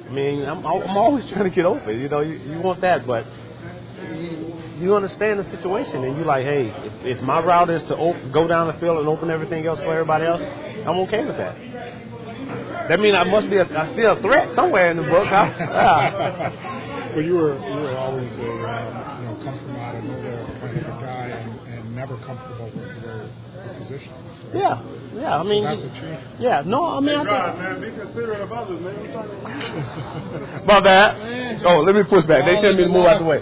I mean, I'm always trying to get open. You know, you want that, but you understand the situation, and you're like, hey, if my route is to go down the field and open everything else for everybody else, I'm okay with that. That means I must be still a threat somewhere in the book. Well, you were always a come from out of nowhere kind of a guy, and never comfortable with your position. Right? Yeah. I mean, so that's a change. Yeah, no, I mean, man, be considerate of others, man. My bad. Oh, let me push back. They tell me to move out the way.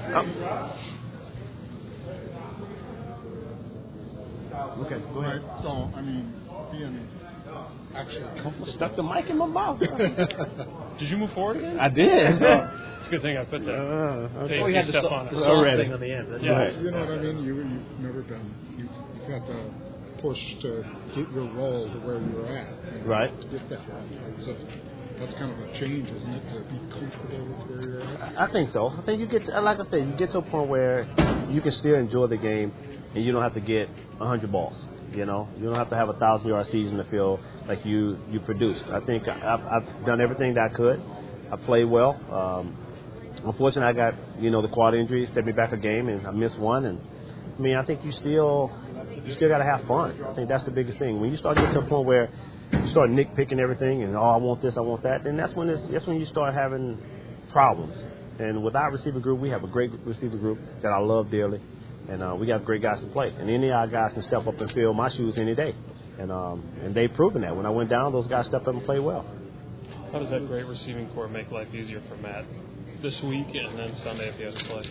Okay, go ahead. Right. So, I mean, being actually comfortable. Stuck the mic in my mouth. Did you move forward again? I did. It's a good thing I put that. We had the step soft on it. thing on the end. That's Yeah. You know what I mean? You've never been. You've had to push to get your role to where you were at. Right. To get that right. So that's kind of a change, isn't it? To be comfortable with where you're at. I think so. I think you get, like I said, you get to a point where you can still enjoy the game, and you don't have to get 100 balls. You know, you don't have to have a 1,000-yard season in the field like you produced. I think I've done everything that I could. I played well. Unfortunately, I got the quad injury, set me back a game, and I missed one. And I mean, I think you still got to have fun. I think that's the biggest thing. When you start getting to a point where you start nitpicking everything, and I want this, I want that, then that's when you start having problems. And with our receiver group, we have a great receiver group that I love dearly. And we got great guys to play. And any of our guys can step up and fill my shoes any day. And they've proven that. When I went down, those guys stepped up and played well. How does that great receiving core make life easier for Matt this week and then Sunday if he has to play?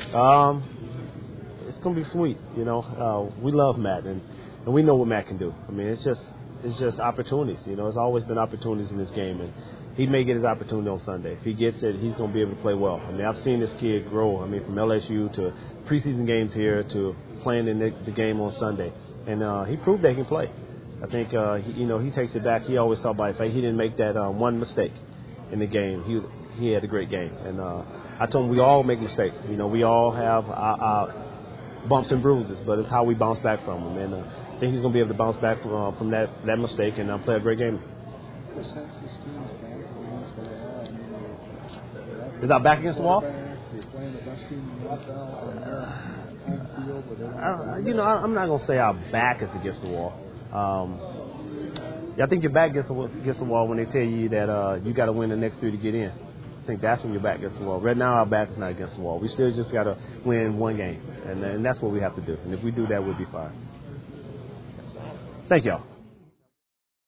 It's going to be sweet. We love Matt, and we know what Matt can do. I mean, it's just opportunities. There's always been opportunities in this game. And he may get his opportunity on Sunday. If he gets it, he's going to be able to play well. I mean, I've seen this kid grow. I mean, from LSU to preseason games here to playing in the game on Sunday. And he proved that he can play. I think, he takes it back. He always thought about it. He didn't make that one mistake in the game. He had a great game. And I told him we all make mistakes. We all have our bumps and bruises, but it's how we bounce back from them. And I think he's going to be able to bounce back from that mistake and play a great game. Is our back against the wall? I'm not going to say our back is against the wall. I think your back gets against the wall when they tell you that you got to win the next 3 to get in. I think that's when your back gets the wall. Right now, our back is not against the wall. We still just got to win one game, and that's what we have to do. And if we do that, we'll be fine. Thank y'all.